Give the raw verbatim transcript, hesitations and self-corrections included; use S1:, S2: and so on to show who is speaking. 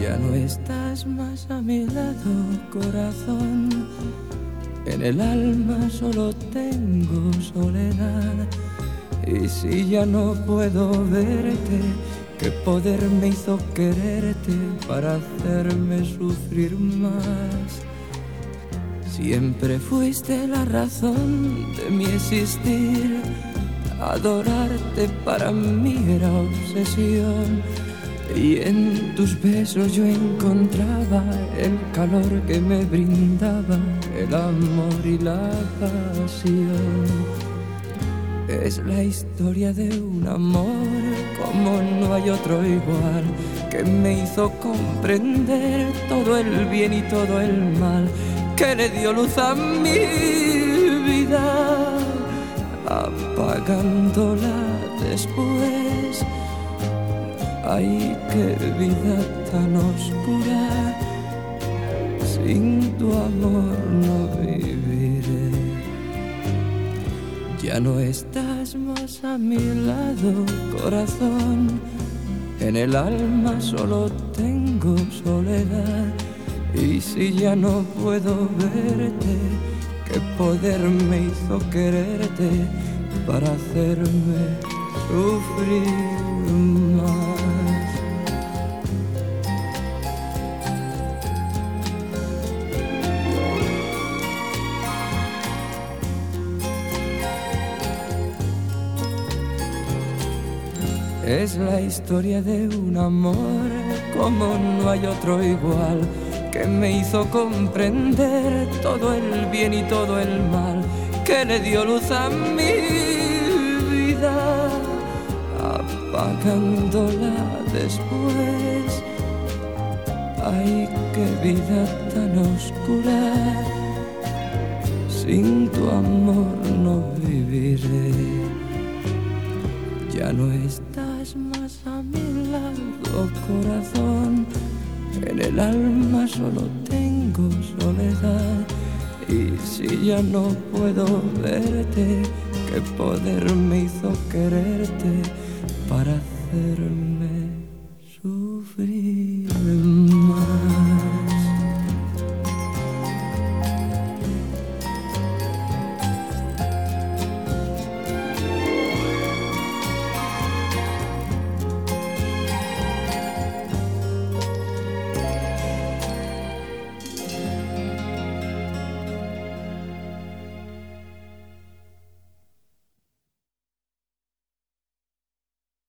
S1: Ya no estás más a mi lado, corazón. En el alma solo tengo soledad. Y si ya no puedo verte, ¿qué poder me hizo quererte para hacerme sufrir más? Siempre fuiste la razón de mi existir. Adorarte para mí era obsesión. Y en tus besos yo encontraba el calor que me brindaba el amor y la pasión. Es la historia de un amor como no hay otro igual, que me hizo comprender todo el bien y todo el mal, que le dio luz a mi vida, apagándola después. Ay, qué vida tan oscura, sin tu amor no viviré. Ya no estás más a mi lado, corazón. En el alma solo tengo soledad. Y si ya no puedo verte, ¿qué poder me hizo quererte para hacerme sufrir más? Es la historia de un amor como no hay otro igual, que me hizo comprender todo el bien y todo el mal, que le dio luz a mi vida, apagándola después. Ay, qué vida tan oscura, sin tu amor no viviré. Ya no estás más a mi lado, corazón. En el alma solo tengo soledad. Y si ya no puedo verte, ¿qué poder me hizo quererte para hacerme sufrir?